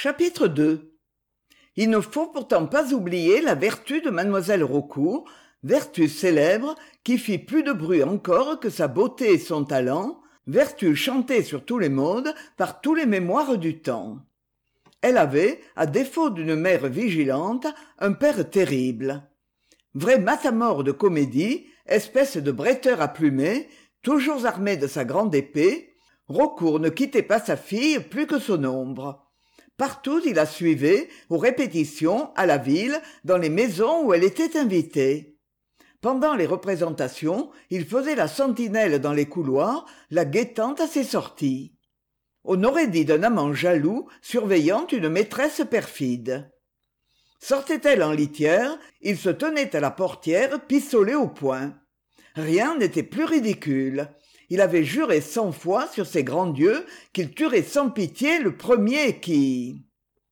Chapitre 2. Il ne faut pourtant pas oublier la vertu de mademoiselle Raucourt, vertu célèbre qui fit plus de bruit encore que sa beauté et son talent, vertu chantée sur tous les modes par tous les mémoires du temps. Elle avait, à défaut d'une mère vigilante, un père terrible. Vrai matamore de comédie, espèce de bretteur à plumet, toujours armé de sa grande épée, Raucourt ne quittait pas sa fille plus que son ombre. Partout il la suivait, aux répétitions, à la ville, dans les maisons où elle était invitée. Pendant les représentations, il faisait la sentinelle dans les couloirs, la guettant à ses sorties. On aurait dit d'un amant jaloux surveillant une maîtresse perfide. Sortait-elle en litière, il se tenait à la portière, pistolet au poing. Rien n'était plus ridicule. Il avait juré 100 fois sur ses grands dieux qu'il tuerait sans pitié le premier qui...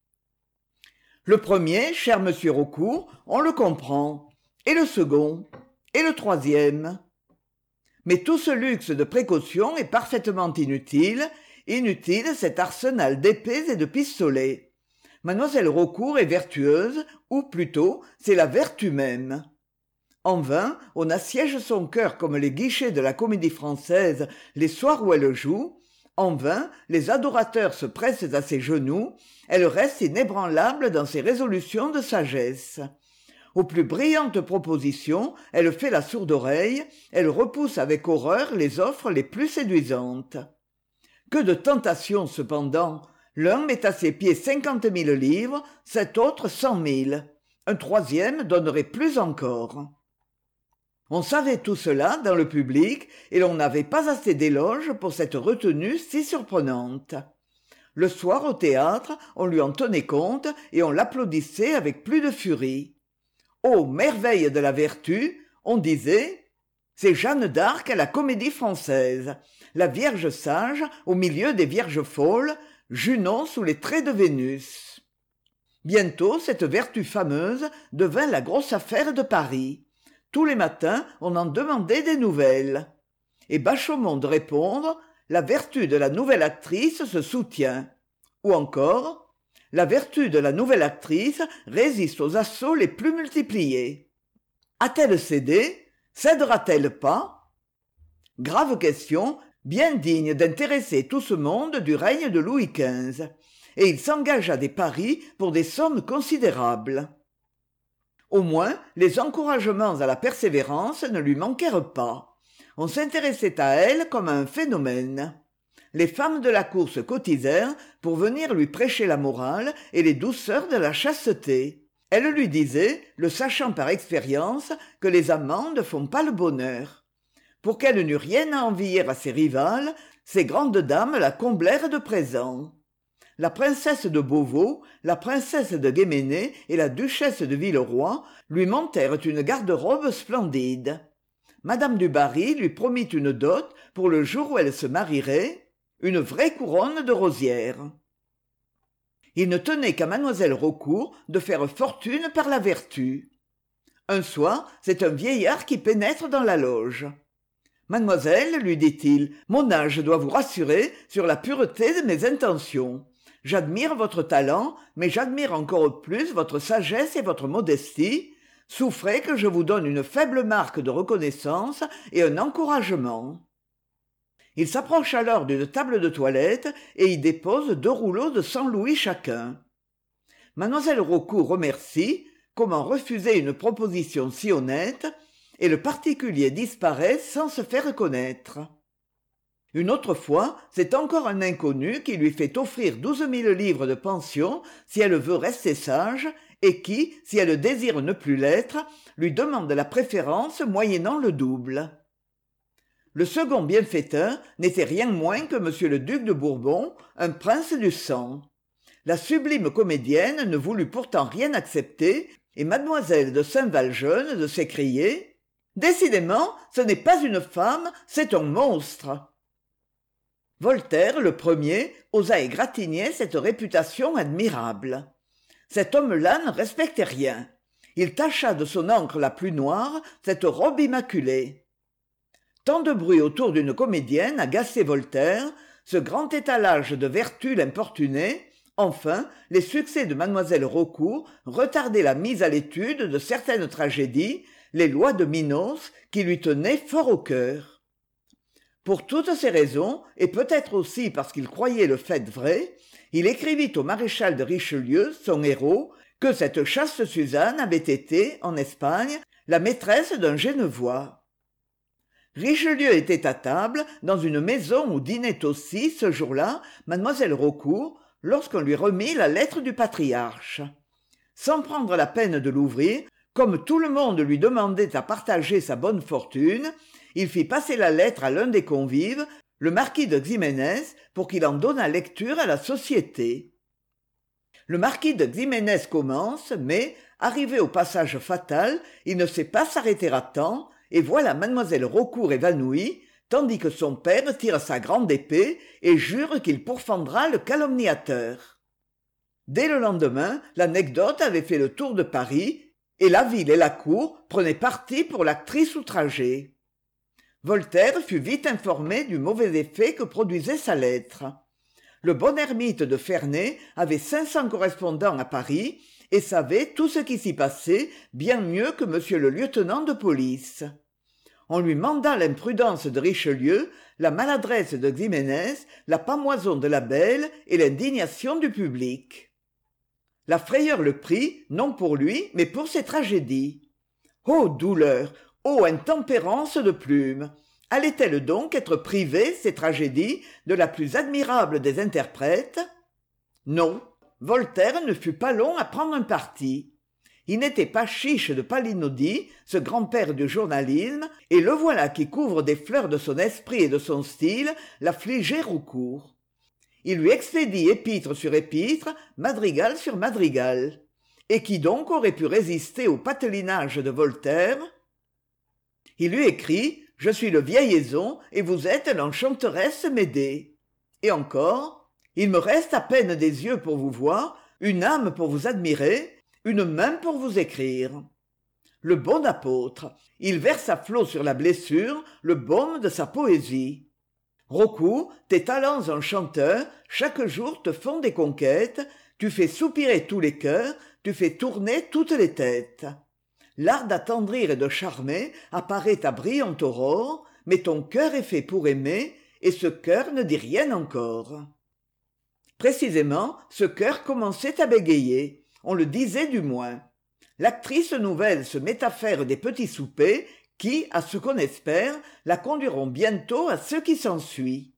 Le premier, cher monsieur Raucourt, on le comprend. Et le second. Et le troisième. Mais tout ce luxe de précaution est parfaitement inutile cet arsenal d'épées et de pistolets. Mademoiselle Raucourt est vertueuse, ou plutôt, c'est la vertu même. En vain, on assiège son cœur comme les guichets de la Comédie-Française les soirs où elle joue. En vain, les adorateurs se pressent à ses genoux. Elle reste inébranlable dans ses résolutions de sagesse. Aux plus brillantes propositions, elle fait la sourde oreille. Elle repousse avec horreur les offres les plus séduisantes. Que de tentations cependant! L'un met à ses pieds 50 000 livres, cet autre 100 000. Un troisième donnerait plus encore. On savait tout cela dans le public et l'on n'avait pas assez d'éloges pour cette retenue si surprenante. Le soir au théâtre, on lui en tenait compte et on l'applaudissait avec plus de furie. Ô merveille de la vertu, on disait, c'est Jeanne d'Arc à la Comédie-Française, la Vierge sage au milieu des vierges folles, Junon sous les traits de Vénus. Bientôt cette vertu fameuse devint la grosse affaire de Paris. Tous les matins, on en demandait des nouvelles. Et Bachaumont de répondre, la vertu de la nouvelle actrice se soutient. Ou encore, la vertu de la nouvelle actrice résiste aux assauts les plus multipliés. A-t-elle cédé? Cédera-t-elle pas? Grave question, bien digne d'intéresser tout ce monde du règne de Louis XV. Et il s'engagea des paris pour des sommes considérables. Au moins, les encouragements à la persévérance ne lui manquèrent pas. On s'intéressait à elle comme à un phénomène. Les femmes de la cour se cotisèrent pour venir lui prêcher la morale et les douceurs de la chasteté. Elle lui disait, le sachant par expérience, que les amants ne font pas le bonheur. Pour qu'elle n'eût rien à envier à ses rivales, ces grandes dames la comblèrent de présents. La princesse de Beauvau, la princesse de Guéménée et la duchesse de Villeroy lui montèrent une garde-robe splendide. Madame du Barry lui promit une dot pour le jour où elle se marierait, une vraie couronne de rosières. Il ne tenait qu'à mademoiselle Raucourt de faire fortune par la vertu. Un soir, c'est un vieillard qui pénètre dans la loge. « Mademoiselle, lui dit-il, mon âge doit vous rassurer sur la pureté de mes intentions. J'admire votre talent, mais j'admire encore plus votre sagesse et votre modestie. Souffrez que je vous donne une faible marque de reconnaissance et un encouragement. » Il s'approche alors d'une table de toilette et y dépose 2 rouleaux de 100 louis chacun. Mademoiselle Raucourt remercie, comment refuser une proposition si honnête, et le particulier disparaît sans se faire connaître. Une autre fois, c'est encore un inconnu qui lui fait offrir 12 000 livres de pension si elle veut rester sage, et qui, si elle désire ne plus l'être, lui demande la préférence moyennant le double. Le second bienfaiteur n'était rien moins que monsieur le duc de Bourbon, un prince du sang. La sublime comédienne ne voulut pourtant rien accepter, et mademoiselle de Saint-Valjeune de s'écrier « Décidément, ce n'est pas une femme, c'est un monstre !» Voltaire, le premier, osa égratigner cette réputation admirable. Cet homme-là ne respectait rien. Il tacha de son encre la plus noire cette robe immaculée. Tant de bruit autour d'une comédienne agaçait Voltaire, ce grand étalage de vertu l'importunait. Enfin, les succès de mademoiselle Raucourt retardaient la mise à l'étude de certaines tragédies, les lois de Minos, qui lui tenaient fort au cœur. Pour toutes ces raisons, et peut-être aussi parce qu'il croyait le fait vrai, il écrivit au maréchal de Richelieu, son héros, que cette chaste Suzanne avait été, en Espagne, la maîtresse d'un Genevois. Richelieu était à table, dans une maison où dînait aussi, ce jour-là, mademoiselle Raucourt, lorsqu'on lui remit la lettre du patriarche. Sans prendre la peine de l'ouvrir, comme tout le monde lui demandait à partager sa bonne fortune, il fit passer la lettre à l'un des convives, le marquis de Ximénez, pour qu'il en donnât lecture à la société. Le marquis de Ximénez commence, mais, arrivé au passage fatal, il ne sait pas s'arrêter à temps, et voilà mademoiselle Raucourt évanouie, tandis que son père tire sa grande épée et jure qu'il pourfendra le calomniateur. Dès le lendemain, l'anecdote avait fait le tour de Paris, et la ville et la cour prenaient parti pour l'actrice outragée. Voltaire fut vite informé du mauvais effet que produisait sa lettre. Le bon ermite de Ferney avait 500 correspondants à Paris et savait tout ce qui s'y passait bien mieux que monsieur le lieutenant de police. On lui manda l'imprudence de Richelieu, la maladresse de Ximénez, la pamoison de la belle et l'indignation du public. La frayeur le prit, non pour lui, mais pour ses tragédies. Ô douleur, ô intempérance de plume! Allait-elle donc être privée, ces tragédies, de la plus admirable des interprètes? Non, Voltaire ne fut pas long à prendre un parti. Il n'était pas chiche de Palinodi, ce grand-père du journalisme, et le voilà qui couvre des fleurs de son esprit et de son style l'affligé Raucourt. Il lui expédie épître sur épître, madrigal sur madrigal. Et qui donc aurait pu résister au patelinage de Voltaire? Il lui écrit « Je suis le vieillezon et vous êtes l'enchanteresse Médée ». Et encore « Il me reste à peine des yeux pour vous voir, une âme pour vous admirer, une main pour vous écrire. » Le bon apôtre, il verse à flots sur la blessure le baume de sa poésie. Raucourt, tes talents enchanteurs, chaque jour te font des conquêtes, tu fais soupirer tous les cœurs, tu fais tourner toutes les têtes. L'art d'attendrir et de charmer apparaît à brillante aurore, mais ton cœur est fait pour aimer, et ce cœur ne dit rien encore. Précisément, ce cœur commençait à bégayer, on le disait du moins. L'actrice nouvelle se met à faire des petits soupers qui, à ce qu'on espère, la conduiront bientôt à ce qui s'ensuit.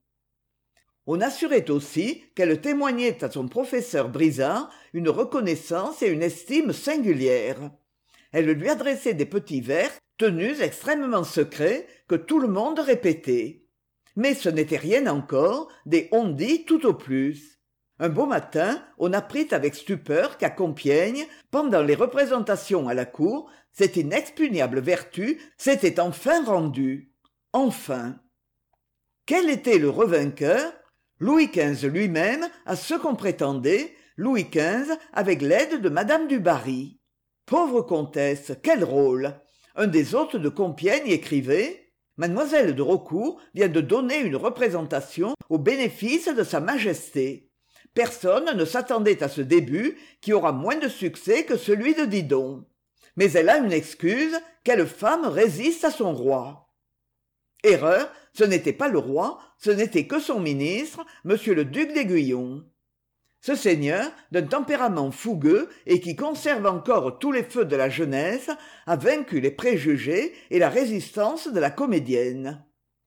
On assurait aussi qu'elle témoignait à son professeur Brizard une reconnaissance et une estime singulières. Elle lui adressait des petits vers tenus extrêmement secrets que tout le monde répétait. Mais ce n'était rien encore, des on-dit tout au plus. Un beau matin, on apprit avec stupeur qu'à Compiègne, pendant les représentations à la cour, cette inexpugnable vertu s'était enfin rendue. Enfin. Quel était le revainqueur? Louis XV lui-même, à ce qu'on prétendait, Louis XV avec l'aide de madame du Barry. Pauvre comtesse, quel rôle! Un des hôtes de Compiègne écrivait « Mademoiselle de Raucourt vient de donner une représentation au bénéfice de sa majesté. Personne ne s'attendait à ce début qui aura moins de succès que celui de Didon. Mais elle a une excuse, quelle femme résiste à son roi ?» Erreur, ce n'était pas le roi, ce n'était que son ministre, monsieur le duc d'Aiguillon. Ce seigneur, d'un tempérament fougueux et qui conserve encore tous les feux de la jeunesse, a vaincu les préjugés et la résistance de la comédienne.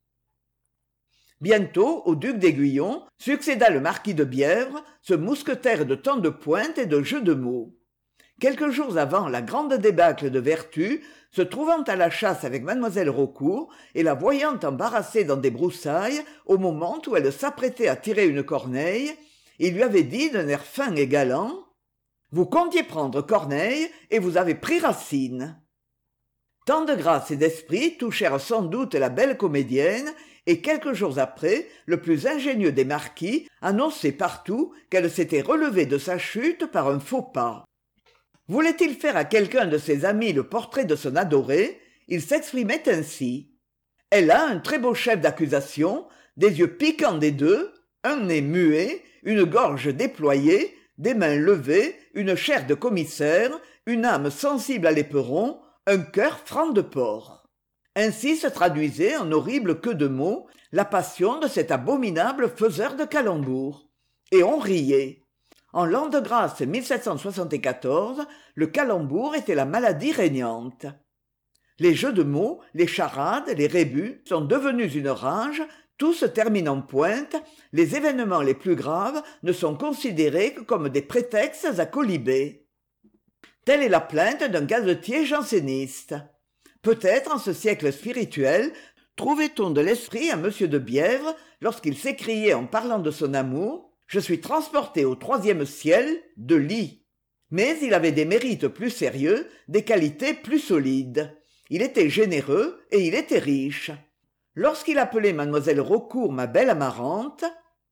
Bientôt, au duc d'Aiguillon, succéda le marquis de Bièvre, ce mousquetaire de tant de pointes et de jeux de mots. Quelques jours avant la grande débâcle de Vertus, se trouvant à la chasse avec mademoiselle Raucourt et la voyant embarrassée dans des broussailles au moment où elle s'apprêtait à tirer une corneille, il lui avait dit d'un air fin et galant « Vous comptiez prendre Corneille et vous avez pris Racine. » Tant de grâce et d'esprit touchèrent sans doute la belle comédienne, et quelques jours après, le plus ingénieux des marquis annonçait partout qu'elle s'était relevée de sa chute par un faux pas. Voulait-il faire à quelqu'un de ses amis le portrait de son adorée, il s'exprimait ainsi. Elle a un très beau chef d'accusation, des yeux piquants des deux, un nez muet, une gorge déployée, des mains levées, une chair de commissaire, une âme sensible à l'éperon, un cœur franc de porc. Ainsi se traduisait en horrible queue de mots la passion de cet abominable faiseur de calembours. Et on riait. En l'an de grâce 1774, le calembour était la maladie régnante. Les jeux de mots, les charades, les rébus sont devenus une rage, tout se termine en pointe, les événements les plus graves ne sont considérés que comme des prétextes à quolibets. Telle est la plainte d'un gazetier janséniste. Peut-être en ce siècle spirituel trouvait-on de l'esprit à M. de Bièvre lorsqu'il s'écriait en parlant de son amour « Je suis transporté au 3e ciel de lit ». Mais il avait des mérites plus sérieux, des qualités plus solides. Il était généreux et il était riche. Lorsqu'il appelait mademoiselle Raucourt ma belle amarante,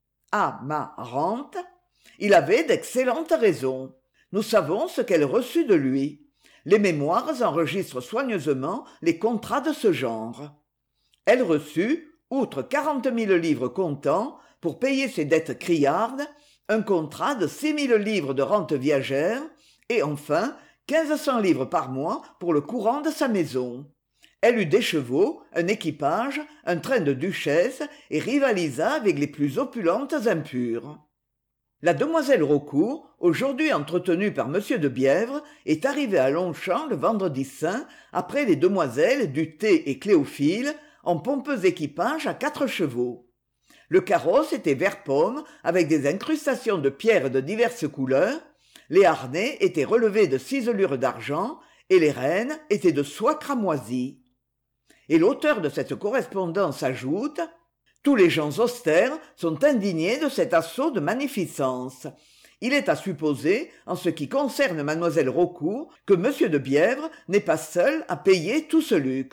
il avait d'excellentes raisons. Nous savons ce qu'elle reçut de lui. Les mémoires enregistrent soigneusement les contrats de ce genre. Elle reçut, outre 40 000 livres comptant, pour payer ses dettes criardes, un contrat de 6 000 livres de rente viagère, et enfin 1500 livres par mois pour le courant de sa maison. Elle eut des chevaux, un équipage, un train de duchesse, et rivalisa avec les plus opulentes impures. La demoiselle Raucourt, aujourd'hui entretenue par M. de Bièvre, est arrivée à Longchamp le vendredi saint, après les demoiselles du Thé et Cléophile, en pompeux équipage à 4 chevaux. Le carrosse était vert pomme, avec des incrustations de pierres de diverses couleurs, les harnais étaient relevés de ciselures d'argent, et les rênes étaient de soie cramoisie. Et l'auteur de cette correspondance ajoute « Tous les gens austères sont indignés de cet assaut de magnificence. Il est à supposer, en ce qui concerne mademoiselle Raucourt, que M. de Bièvre n'est pas seul à payer tout ce luxe. »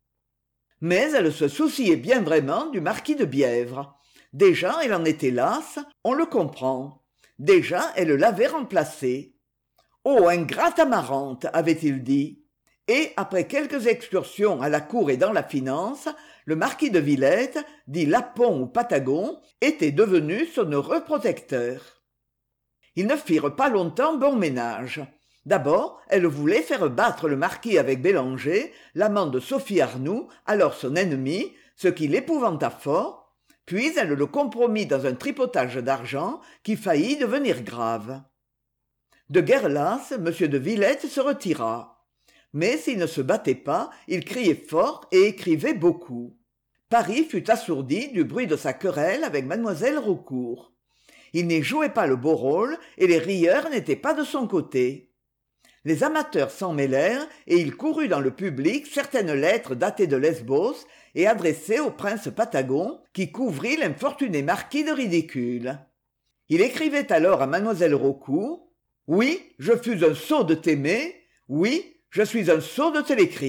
Mais elle se souciait bien vraiment du marquis de Bièvre. Déjà elle en était lasse, on le comprend. Déjà elle l'avait remplacé. « Oh, ingrate amarante !» avait-il dit. Et, après quelques excursions à la cour et dans la finance, le marquis de Villette, dit Lapon ou Patagon, était devenu son heureux protecteur. Ils ne firent pas longtemps bon ménage. D'abord, elle voulait faire battre le marquis avec Bélanger, l'amant de Sophie Arnoux, alors son ennemi, ce qui l'épouvanta fort, puis elle le compromit dans un tripotage d'argent qui faillit devenir grave. De guerre lasse, M. de Villette se retira. Mais s'il ne se battait pas, il criait fort et écrivait beaucoup. Paris fut assourdi du bruit de sa querelle avec mademoiselle Raucourt. Il n'y jouait pas le beau rôle et les rieurs n'étaient pas de son côté. Les amateurs s'en mêlèrent et il courut dans le public certaines lettres datées de Lesbos et adressées au prince Patagon, qui couvrit l'infortuné marquis de ridicule. Il écrivait alors à mademoiselle Raucourt « Oui, je fus un sot de t'aimer, oui, je suis un sot de te l'écrire. »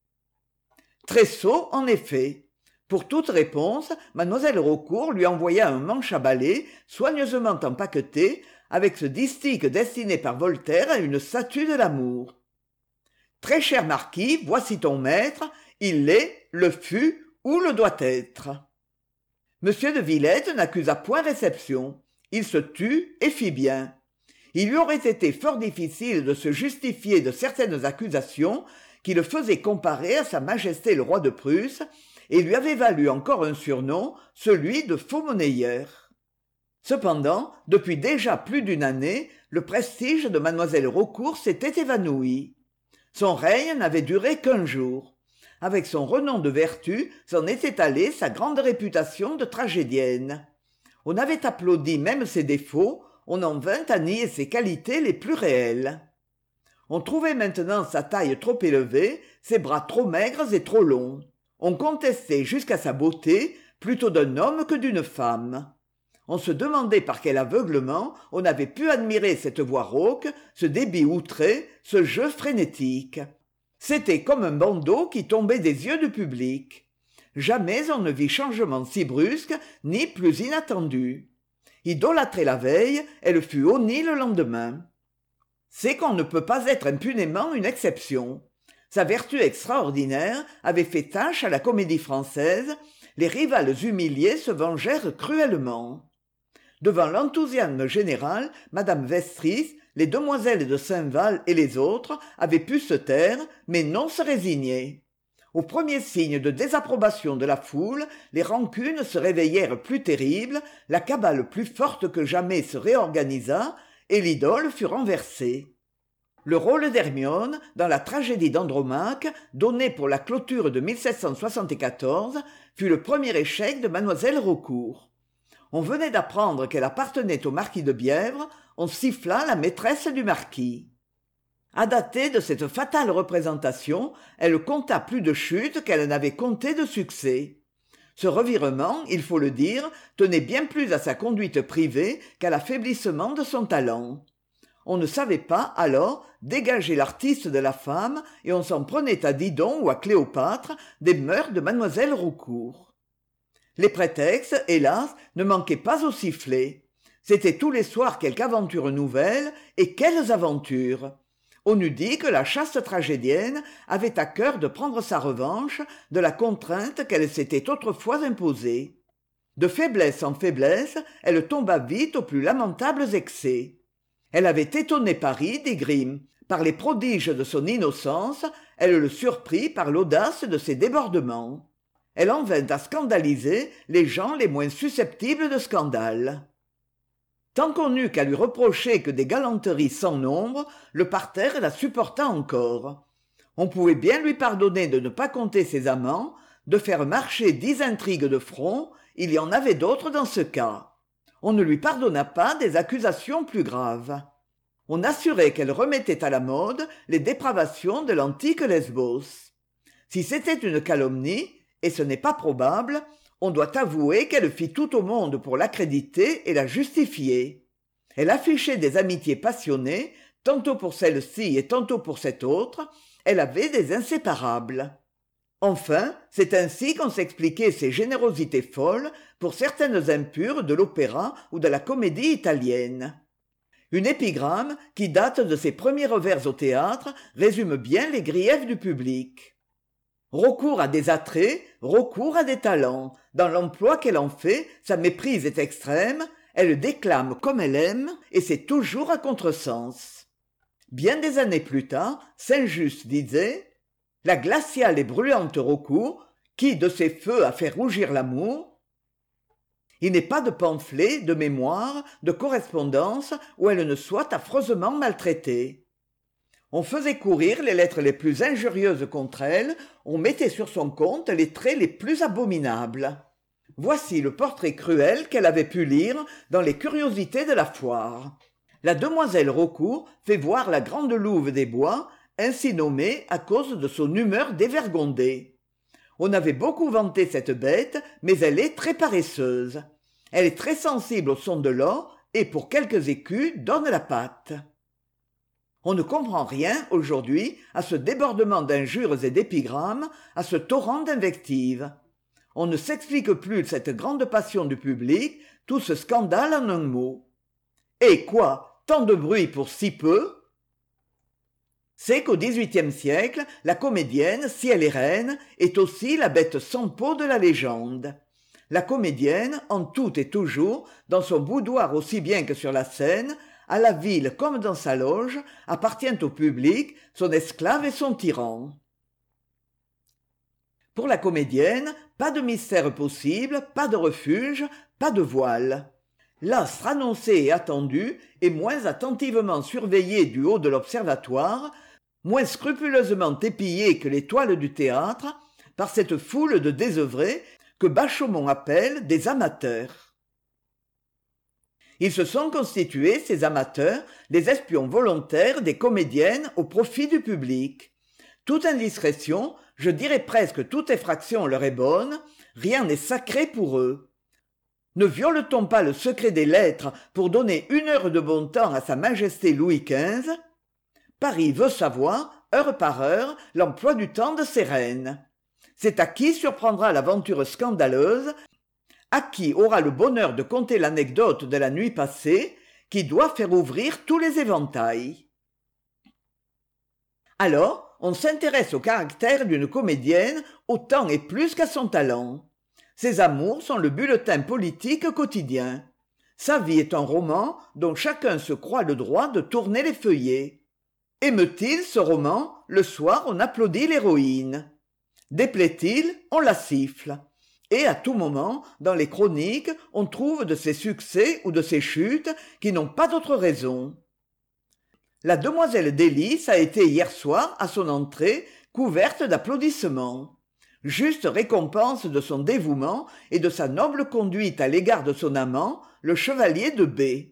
Très sot, en effet. Pour toute réponse, mademoiselle Raucourt lui envoya un manche à balai, soigneusement empaqueté, avec ce distique destiné par Voltaire à une statue de l'amour. « Très cher marquis, voici ton maître, il l'est, le fut ou le doit être. » Monsieur de Villette n'accusa point réception. Il se tut et fit bien. Il lui aurait été fort difficile de se justifier de certaines accusations qui le faisaient comparer à sa majesté le roi de Prusse et lui avaient valu encore un surnom, celui de faux monnayeur. Cependant, depuis déjà plus d'une année, le prestige de mademoiselle Raucourt s'était évanoui. Son règne n'avait duré qu'1 jour. Avec son renom de vertu s'en était allée sa grande réputation de tragédienne. On avait applaudi même ses défauts, on en vint à nier ses qualités les plus réelles. On trouvait maintenant sa taille trop élevée, ses bras trop maigres et trop longs. On contestait jusqu'à sa beauté, plutôt d'un homme que d'une femme. On se demandait par quel aveuglement on avait pu admirer cette voix rauque, ce débit outré, ce jeu frénétique. C'était comme un bandeau qui tombait des yeux du public. Jamais on ne vit changement si brusque, ni plus inattendu. Idolâtrée la veille, elle fut honnie le lendemain. C'est qu'on ne peut pas être impunément une exception. Sa vertu extraordinaire avait fait tache à la Comédie-Française, les rivales humiliées se vengèrent cruellement. Devant l'enthousiasme général, madame Vestris, les demoiselles de Saint-Val et les autres avaient pu se taire, mais non se résigner. Au premier signe de désapprobation de la foule, les rancunes se réveillèrent plus terribles, la cabale plus forte que jamais se réorganisa, et l'idole fut renversée. Le rôle d'Hermione, dans la tragédie d'Andromaque, donnée pour la clôture de 1774, fut le premier échec de mademoiselle Raucourt. On venait d'apprendre qu'elle appartenait au marquis de Bièvre, on siffla la maîtresse du marquis. À dater de cette fatale représentation, elle compta plus de chutes qu'elle n'avait compté de succès. Ce revirement, il faut le dire, tenait bien plus à sa conduite privée qu'à l'affaiblissement de son talent. On ne savait pas, alors, dégager l'artiste de la femme, et on s'en prenait à Didon ou à Cléopâtre des mœurs de mademoiselle Raucourt. Les prétextes, hélas, ne manquaient pas aux sifflets. C'était tous les soirs quelque aventure nouvelle, et quelles aventures! On eût dit que la chaste tragédienne avait à cœur de prendre sa revanche de la contrainte qu'elle s'était autrefois imposée. De faiblesse en faiblesse, elle tomba vite aux plus lamentables excès. Elle avait étonné Paris d'Esgrime. Par les prodiges de son innocence, elle le surprit par l'audace de ses débordements. Elle en vint à scandaliser les gens les moins susceptibles de scandale. Tant qu'on n'eut qu'à lui reprocher que des galanteries sans nombre, le parterre la supporta encore. On pouvait bien lui pardonner de ne pas compter ses amants, de faire marcher 10 intrigues de front, il y en avait d'autres dans ce cas. On ne lui pardonna pas des accusations plus graves. On assurait qu'elle remettait à la mode les dépravations de l'antique Lesbos. Si c'était une calomnie, et ce n'est pas probable, on doit avouer qu'elle fit tout au monde pour l'accréditer et la justifier. Elle affichait des amitiés passionnées, tantôt pour celle-ci et tantôt pour cette autre, elle avait des inséparables. Enfin, c'est ainsi qu'on s'expliquait ses générosités folles pour certaines impures de l'opéra ou de la comédie italienne. Une épigramme, qui date de ses premiers revers au théâtre, résume bien les griefs du public. Raucourt a des attraits, Raucourt a des talents. Dans l'emploi qu'elle en fait, sa méprise est extrême, elle déclame comme elle aime, et c'est toujours à contresens. Bien des années plus tard, Saint-Just disait « La glaciale et brûlante Raucourt, qui de ses feux a fait rougir l'amour, il n'est pas de pamphlet, de mémoire, de correspondance où elle ne soit affreusement maltraitée. On faisait courir les lettres les plus injurieuses contre elle, on mettait sur son compte les traits les plus abominables. Voici le portrait cruel qu'elle avait pu lire dans les curiosités de la foire. La demoiselle Raucourt fait voir la grande louve des bois, ainsi nommée à cause de son humeur dévergondée. On avait beaucoup vanté cette bête, mais elle est très paresseuse. Elle est très sensible au son de l'or et pour quelques écus donne la patte. On ne comprend rien, aujourd'hui, à ce débordement d'injures et d'épigrammes, à ce torrent d'invectives. On ne s'explique plus cette grande passion du public, tout ce scandale en un mot. Et quoi, tant de bruit pour si peu? C'est qu'au XVIIIe siècle, la comédienne, si elle est reine, est aussi la bête sans peau de la légende. La comédienne, en tout et toujours, dans son boudoir aussi bien que sur la scène, à la ville comme dans sa loge, appartient au public, son esclave et son tyran. Pour la comédienne, pas de mystère possible, pas de refuge, pas de voile. L'astre annoncé et attendu est moins attentivement surveillé du haut de l'observatoire, moins scrupuleusement épillé que les toiles du théâtre, par cette foule de désœuvrés que Bachaumont appelle des amateurs. Ils se sont constitués, ces amateurs, les espions volontaires des comédiennes au profit du public. Toute indiscrétion, je dirais presque toute effraction leur est bonne, rien n'est sacré pour eux. Ne viole-t-on pas le secret des lettres pour donner 1 heure de bon temps à sa majesté Louis XV? Paris veut savoir, heure par heure, l'emploi du temps de ses reines. C'est à qui surprendra l'aventure scandaleuse, à qui aura le bonheur de conter l'anecdote de la nuit passée, qui doit faire ouvrir tous les éventails. Alors, on s'intéresse au caractère d'une comédienne autant et plus qu'à son talent. Ses amours sont le bulletin politique quotidien. Sa vie est un roman dont chacun se croit le droit de tourner les feuillets. Aime-t-il ce roman? Le soir, on applaudit l'héroïne. Déplaît-il? On la siffle. Et à tout moment, dans les chroniques, on trouve de ses succès ou de ses chutes qui n'ont pas d'autre raison. La demoiselle Délice a été hier soir, à son entrée, couverte d'applaudissements. Juste récompense de son dévouement et de sa noble conduite à l'égard de son amant, le chevalier de B.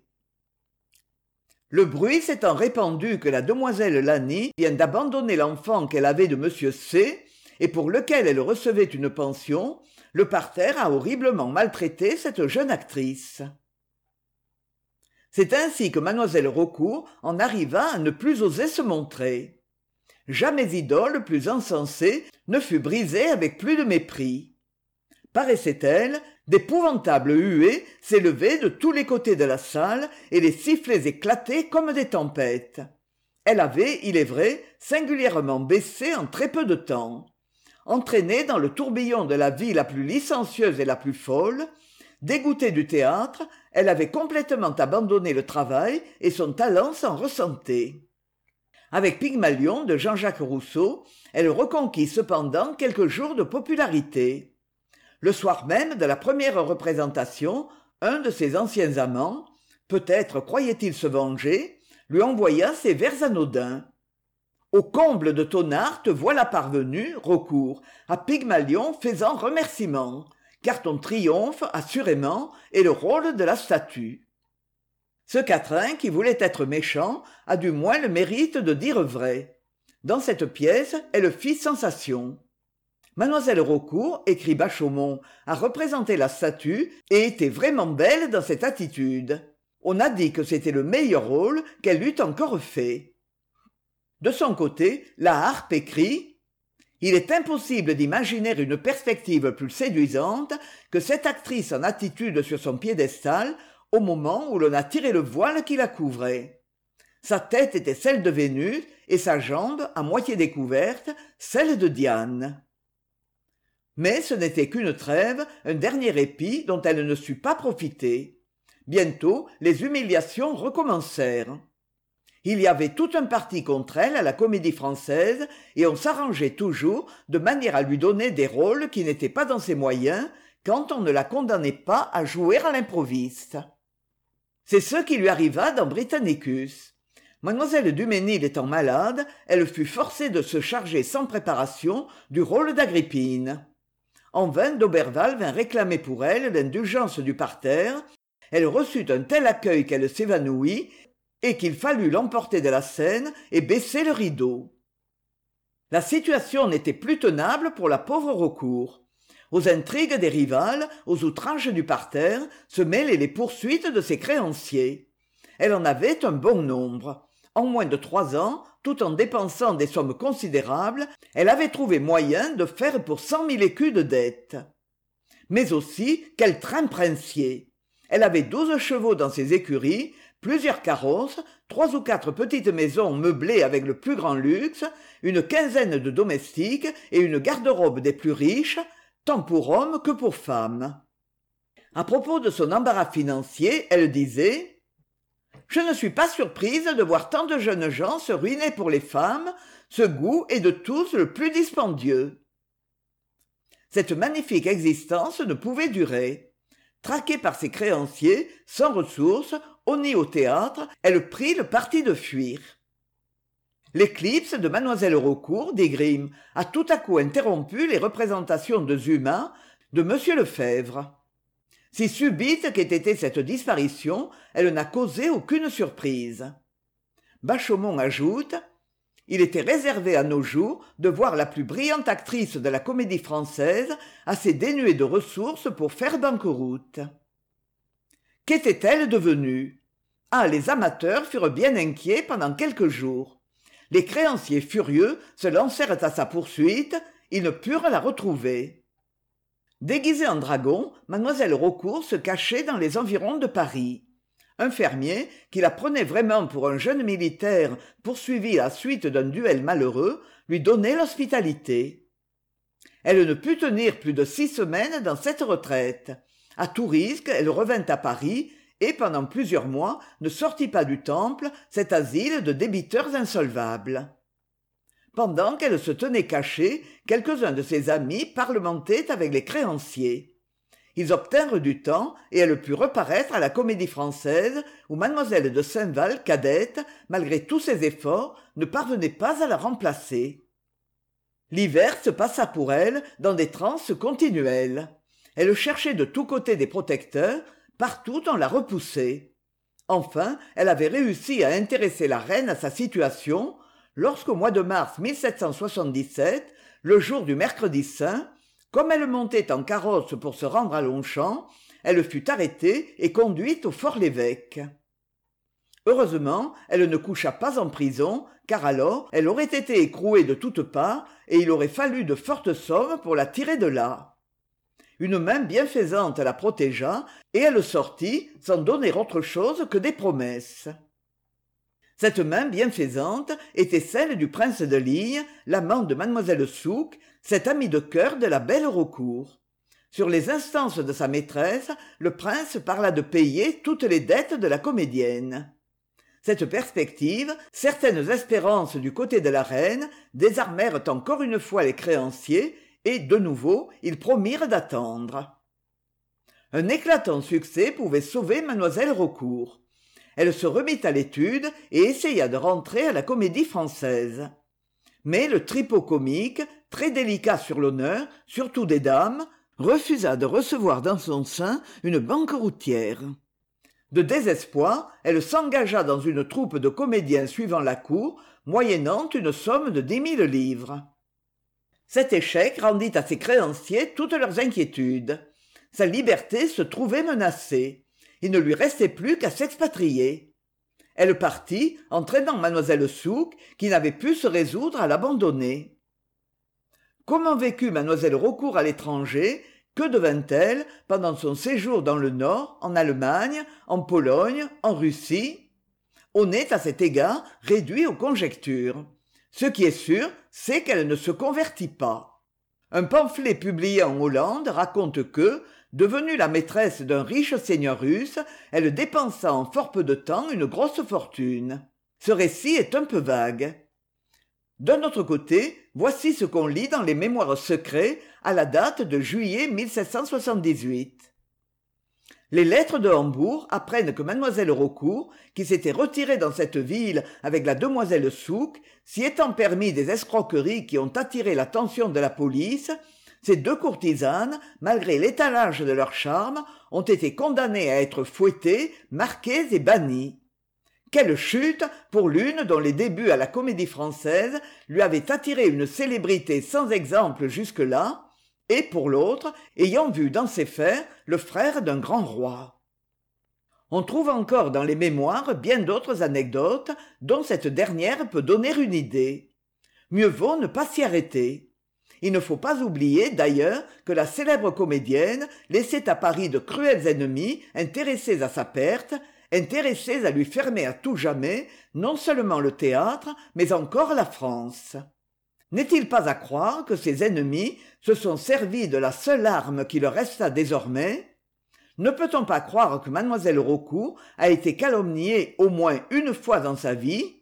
Le bruit s'étant répandu que la demoiselle Lani vient d'abandonner l'enfant qu'elle avait de monsieur C, et pour lequel elle recevait une pension, le parterre a horriblement maltraité cette jeune actrice. C'est ainsi que mademoiselle Raucourt en arriva à ne plus oser se montrer. Jamais idole plus encensée ne fut brisée avec plus de mépris. Paraissait-elle, d'épouvantables huées s'élevaient de tous les côtés de la salle et les sifflets éclataient comme des tempêtes. Elle avait, il est vrai, singulièrement baissé en très peu de temps. Entraînée dans le tourbillon de la vie la plus licencieuse et la plus folle, dégoûtée du théâtre, elle avait complètement abandonné le travail et son talent s'en ressentait. Avec Pygmalion de Jean-Jacques Rousseau, elle reconquit cependant quelques jours de popularité. Le soir même de la première représentation, un de ses anciens amants, peut-être croyait-il se venger, lui envoya ces vers anodins. Au comble de ton art te voilà parvenu, Raucourt, à Pygmalion faisant remerciement, car ton triomphe, assurément, est le rôle de la statue. Ce quatrain, qui voulait être méchant, a du moins le mérite de dire vrai. Dans cette pièce, elle fit sensation. Mademoiselle Raucourt, écrit Bachaumont, a représenté la statue et était vraiment belle dans cette attitude. On a dit que c'était le meilleur rôle qu'elle eût encore fait. De son côté, la harpe écrit « Il est impossible d'imaginer une perspective plus séduisante que cette actrice en attitude sur son piédestal au moment où l'on a tiré le voile qui la couvrait. Sa tête était celle de Vénus et sa jambe, à moitié découverte, celle de Diane. » Mais ce n'était qu'une trêve, un dernier répit dont elle ne sut pas profiter. Bientôt, les humiliations recommencèrent. Il y avait tout un parti contre elle à la Comédie-Française et on s'arrangeait toujours de manière à lui donner des rôles qui n'étaient pas dans ses moyens quand on ne la condamnait pas à jouer à l'improviste. C'est ce qui lui arriva dans Britannicus. Mademoiselle Duménil étant malade, elle fut forcée de se charger sans préparation du rôle d'Agrippine. En vain d'Auberval vint réclamer pour elle l'indulgence du parterre. Elle reçut un tel accueil qu'elle s'évanouit et qu'il fallut l'emporter de la scène et baisser le rideau. La situation n'était plus tenable pour la pauvre Raucourt. Aux intrigues des rivales, aux outrages du parterre, se mêlaient les poursuites de ses créanciers. Elle en avait un bon nombre. En moins de 3 ans, tout en dépensant des sommes considérables, elle avait trouvé moyen de faire pour 100 000 écus de dettes. Mais aussi, quel train princier! Elle avait 12 chevaux dans ses écuries, plusieurs carrosses, 3 ou 4 petites maisons meublées avec le plus grand luxe, une quinzaine de domestiques et une garde-robe des plus riches, tant pour hommes que pour femmes. À propos de son embarras financier, elle disait « Je ne suis pas surprise de voir tant de jeunes gens se ruiner pour les femmes, ce goût est de tous le plus dispendieux. » Cette magnifique existence ne pouvait durer. Traquée par ses créanciers, sans ressources, honnie au théâtre, elle prit le parti de fuir. L'éclipse de mademoiselle Raucourt, dit Grimm, a tout à coup interrompu les représentations de Zuma de monsieur Lefebvre. Si subite qu'ait été cette disparition, elle n'a causé aucune surprise. Bachaumont ajoute « Il était réservé à nos jours de voir la plus brillante actrice de la Comédie-Française assez dénuée de ressources pour faire banqueroute. » Qu'était-elle devenue? Ah, les amateurs furent bien inquiets pendant quelques jours. Les créanciers furieux se lancèrent à sa poursuite, ils ne purent la retrouver. Déguisée en dragon, mademoiselle Raucourt se cachait dans les environs de Paris. Un fermier, qui la prenait vraiment pour un jeune militaire poursuivi à la suite d'un duel malheureux, lui donnait l'hospitalité. Elle ne put tenir plus de 6 semaines dans cette retraite. À tout risque, elle revint à Paris, et pendant plusieurs mois ne sortit pas du temple, cet asile de débiteurs insolvables. Pendant qu'elle se tenait cachée, quelques-uns de ses amis parlementaient avec les créanciers. Ils obtinrent du temps et elle put reparaître à la Comédie-Française où mademoiselle de Saint-Val, cadette, malgré tous ses efforts, ne parvenait pas à la remplacer. L'hiver se passa pour elle dans des transes continuelles. Elle cherchait de tous côtés des protecteurs, partout on la repoussait. Enfin, elle avait réussi à intéresser la reine à sa situation, lorsqu'au mois de mars 1777, le jour du mercredi saint, comme elle montait en carrosse pour se rendre à Longchamp, elle fut arrêtée et conduite au Fort-l'Évêque. Heureusement, elle ne coucha pas en prison, car alors elle aurait été écrouée de toutes parts et il aurait fallu de fortes sommes pour la tirer de là. Une main bienfaisante la protégea et elle sortit sans donner autre chose que des promesses. Cette main bienfaisante était celle du prince de Ligne, l'amant de mademoiselle Souk, cet ami de cœur de la belle Raucourt. Sur les instances de sa maîtresse, le prince parla de payer toutes les dettes de la comédienne. Cette perspective, certaines espérances du côté de la reine, désarmèrent encore une fois les créanciers, et, de nouveau, ils promirent d'attendre. Un éclatant succès pouvait sauver mademoiselle Raucourt. Elle se remit à l'étude et essaya de rentrer à la Comédie-Française. Mais le tripot comique, très délicat sur l'honneur, surtout des dames, refusa de recevoir dans son sein une banqueroutière. De désespoir, elle s'engagea dans une troupe de comédiens suivant la cour, moyennant une somme de 10 000 livres. Cet échec rendit à ses créanciers toutes leurs inquiétudes. Sa liberté se trouvait menacée. Il ne lui restait plus qu'à s'expatrier. Elle partit, entraînant mademoiselle Souk, qui n'avait pu se résoudre à l'abandonner. Comment vécut mademoiselle Raucourt à l'étranger? Que devint-elle pendant son séjour dans le Nord, en Allemagne, en Pologne, en Russie? On est à cet égard réduit aux conjectures. Ce qui est sûr, c'est qu'elle ne se convertit pas. Un pamphlet publié en Hollande raconte que, devenue la maîtresse d'un riche seigneur russe, elle dépensa en fort peu de temps une grosse fortune. Ce récit est un peu vague. D'un autre côté, voici ce qu'on lit dans les mémoires secrets à la date de juillet 1778. Les lettres de Hambourg apprennent que mademoiselle Raucourt, qui s'était retirée dans cette ville avec la demoiselle Souk, s'y étant permis des escroqueries qui ont attiré l'attention de la police, ces deux courtisanes, malgré l'étalage de leur charme, ont été condamnées à être fouettées, marquées et bannies. Quelle chute pour l'une dont les débuts à la Comédie-Française lui avaient attiré une célébrité sans exemple jusque-là, et pour l'autre, ayant vu dans ses fers le frère d'un grand roi. On trouve encore dans les mémoires bien d'autres anecdotes dont cette dernière peut donner une idée. Mieux vaut ne pas s'y arrêter. Il ne faut pas oublier, d'ailleurs, que la célèbre comédienne laissait à Paris de cruels ennemis intéressés à sa perte, intéressés à lui fermer à tout jamais non seulement le théâtre, mais encore la France. N'est-il pas à croire que ces ennemis se sont servis de la seule arme qui leur resta désormais? Ne peut-on pas croire que mademoiselle Raucourt a été calomniée au moins une fois dans sa vie?